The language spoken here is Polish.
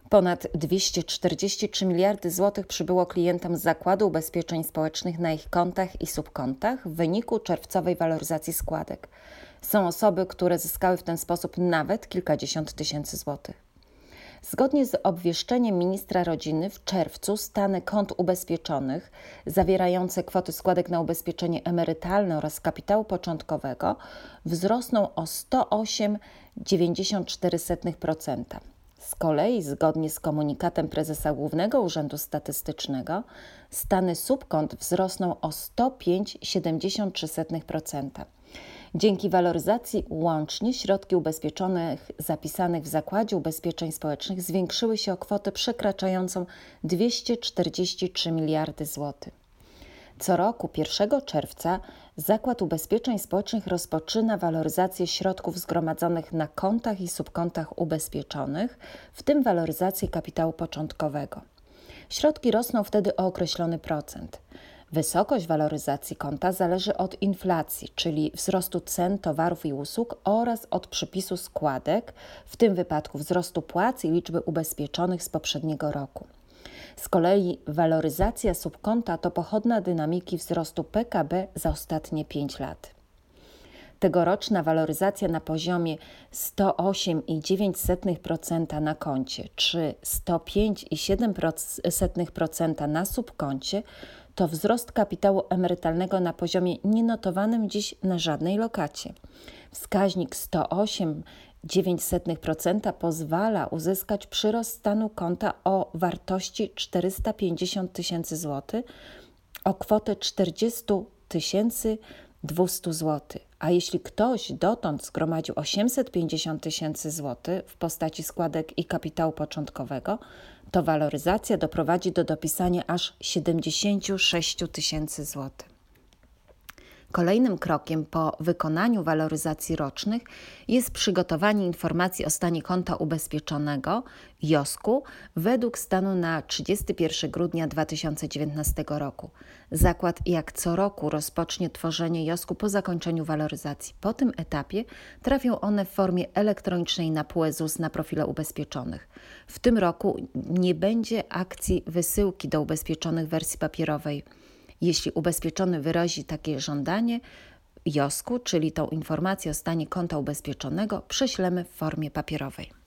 Ponad 243 miliardy złotych przybyło klientom z Zakładu Ubezpieczeń Społecznych na ich kontach i subkontach w wyniku czerwcowej waloryzacji składek. Są osoby, które zyskały w ten sposób nawet kilkadziesiąt tysięcy złotych. Zgodnie z obwieszczeniem ministra rodziny w czerwcu stany kont ubezpieczonych zawierające kwoty składek na ubezpieczenie emerytalne oraz kapitału początkowego wzrosną o 108,94%. Z kolei, zgodnie z komunikatem prezesa Głównego Urzędu Statystycznego, stany subkont wzrosną o 105,73%. Dzięki waloryzacji łącznie środki ubezpieczonych zapisanych w Zakładzie Ubezpieczeń Społecznych zwiększyły się o kwotę przekraczającą 243 miliardy złotych. Co roku 1 czerwca Zakład Ubezpieczeń Społecznych rozpoczyna waloryzację środków zgromadzonych na kontach i subkontach ubezpieczonych, w tym waloryzację kapitału początkowego. Środki rosną wtedy o określony procent. Wysokość waloryzacji konta zależy od inflacji, czyli wzrostu cen towarów i usług oraz od przypisu składek, w tym wypadku wzrostu płac i liczby ubezpieczonych z poprzedniego roku. Z kolei waloryzacja subkonta to pochodna dynamiki wzrostu PKB za ostatnie 5 lat. Tegoroczna waloryzacja na poziomie 108,9% na koncie czy 105,7% na subkoncie to wzrost kapitału emerytalnego na poziomie nienotowanym dziś na żadnej lokacie. Wskaźnik 108,9% pozwala uzyskać przyrost stanu konta o wartości 450 tysięcy złotych o kwotę 40 200 zł. A jeśli ktoś dotąd zgromadził 850 tysięcy złotych w postaci składek i kapitału początkowego, to waloryzacja doprowadzi do dopisania aż 76 tysięcy złotych. Kolejnym krokiem po wykonaniu waloryzacji rocznych jest przygotowanie informacji o stanie konta ubezpieczonego JOSK-u według stanu na 31 grudnia 2019 roku. Zakład jak co roku rozpocznie tworzenie JOSK-u po zakończeniu waloryzacji. Po tym etapie trafią one w formie elektronicznej na PUE ZUS na profile ubezpieczonych. W tym roku nie będzie akcji wysyłki do ubezpieczonych w wersji papierowej. Jeśli ubezpieczony wyrazi takie żądanie, JOSK-u, czyli tą informację o stanie konta ubezpieczonego, prześlemy w formie papierowej.